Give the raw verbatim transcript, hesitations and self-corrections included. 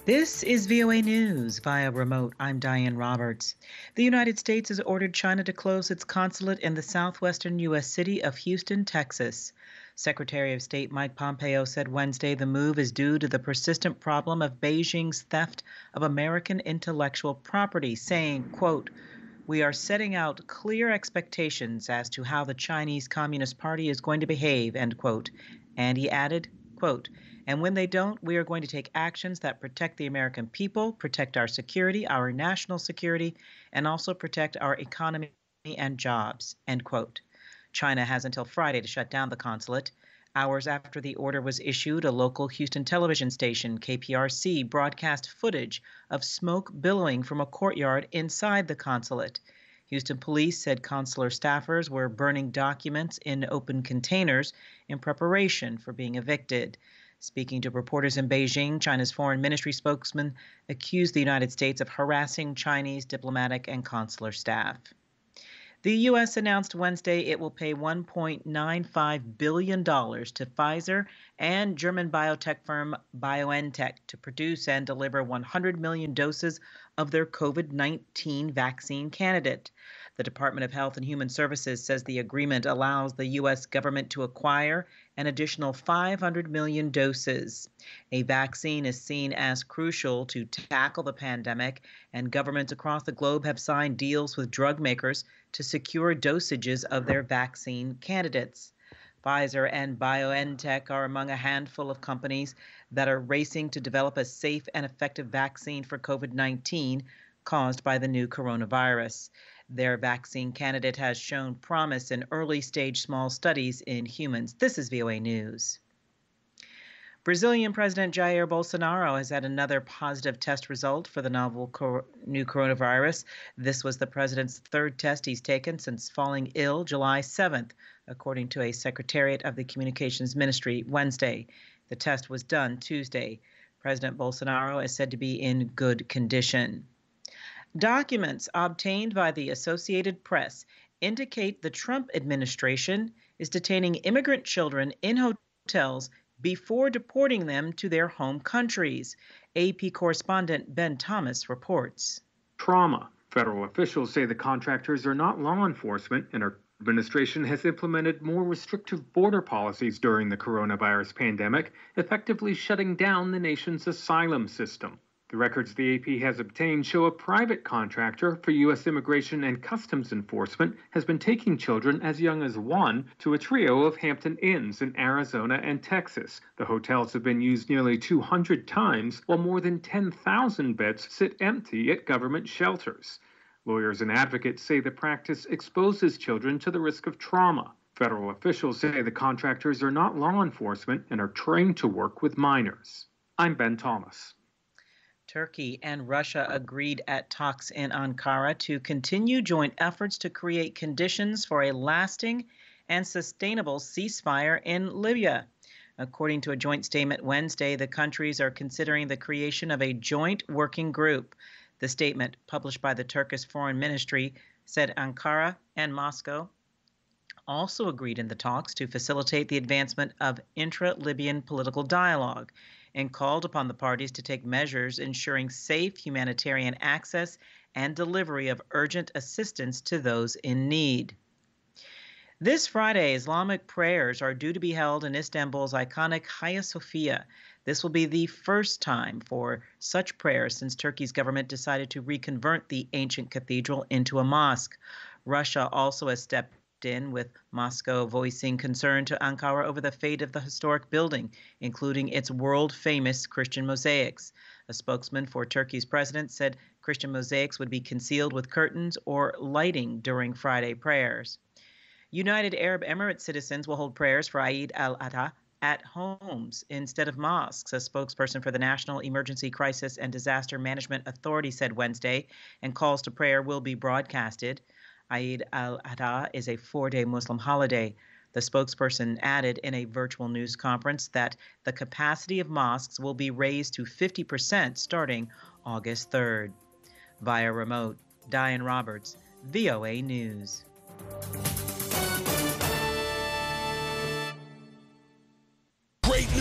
This is V O A News via remote. I'm Diane Roberts. The United States has ordered China to close its consulate in the southwestern U S city of Houston, Texas. Secretary of State Mike Pompeo said Wednesday the move is due to the persistent problem of Beijing's theft of American intellectual property, saying, quote, "We are setting out clear expectations as to how the Chinese Communist Party is going to behave," end quote. And he added, quote, "And when they don't, we are going to take actions that protect the American people, protect our security, our national security, and also protect our economy and jobs," end quote. China has until Friday to shut down the consulate. Hours after the order was issued, a local Houston television station, K P R C, broadcast footage of smoke billowing from a courtyard inside the consulate. Houston police said consular staffers were burning documents in open containers in preparation for being evicted. Speaking to reporters in Beijing, China's foreign ministry spokesman accused the United States of harassing Chinese diplomatic and consular staff. The U S announced Wednesday it will pay one point nine five billion dollars to Pfizer and German biotech firm BioNTech to produce and deliver one hundred million doses of their COVID nineteen vaccine candidate. The Department of Health and Human Services says the agreement allows the U S government to acquire an additional five hundred million doses. A vaccine is seen as crucial to tackle the pandemic, and governments across the globe have signed deals with drug makers to secure dosages of their vaccine candidates. Pfizer and BioNTech are among a handful of companies that are racing to develop a safe and effective vaccine for COVID nineteen caused by the new coronavirus. Their vaccine candidate has shown promise in early stage small studies in humans. This is V O A News. Brazilian President Jair Bolsonaro has had another positive test result for the novel cor- new coronavirus. This was the president's third test he's taken since falling ill July seventh, according to a secretariat of the Communications Ministry Wednesday. The test was done Tuesday. President Bolsonaro is said to be in good condition. Documents obtained by the Associated Press indicate the Trump administration is detaining immigrant children in hotels before deporting them to their home countries. A P correspondent Ben Thomas reports. Trauma. Federal officials say the contractors are not law enforcement, and our administration has implemented more restrictive border policies during the coronavirus pandemic, effectively shutting down the nation's asylum system. The records the A P has obtained show a private contractor for U S Immigration and Customs Enforcement has been taking children as young as one to a trio of Hampton Inns in Arizona and Texas. The hotels have been used nearly two hundred times, while more than ten thousand beds sit empty at government shelters. Lawyers and advocates say the practice exposes children to the risk of trauma. Federal officials say the contractors are not law enforcement and are trained to work with minors. I'm Ben Thomas. Turkey and Russia agreed at talks in Ankara to continue joint efforts to create conditions for a lasting and sustainable ceasefire in Libya. According to a joint statement Wednesday, the countries are considering the creation of a joint working group. The statement, published by the Turkish Foreign Ministry, said Ankara and Moscow also agreed in the talks to facilitate the advancement of intra-Libyan political dialogue and called upon the parties to take measures ensuring safe humanitarian access and delivery of urgent assistance to those in need. This Friday, Islamic prayers are due to be held in Istanbul's iconic Hagia Sophia. This will be the first time for such prayers since Turkey's government decided to reconvert the ancient cathedral into a mosque. Russia also has stepped in, with Moscow voicing concern to Ankara over the fate of the historic building, including its world-famous Christian mosaics. A spokesman for Turkey's president said Christian mosaics would be concealed with curtains or lighting during Friday prayers. United Arab Emirates citizens will hold prayers for Eid al-Adha at homes instead of mosques, a spokesperson for the National Emergency Crisis and Disaster Management Authority said Wednesday, and calls to prayer will be broadcasted. Eid al-Adha is a four-day Muslim holiday. The spokesperson added in a virtual news conference that the capacity of mosques will be raised to fifty percent starting August third. Via remote, Diane Roberts, V O A News.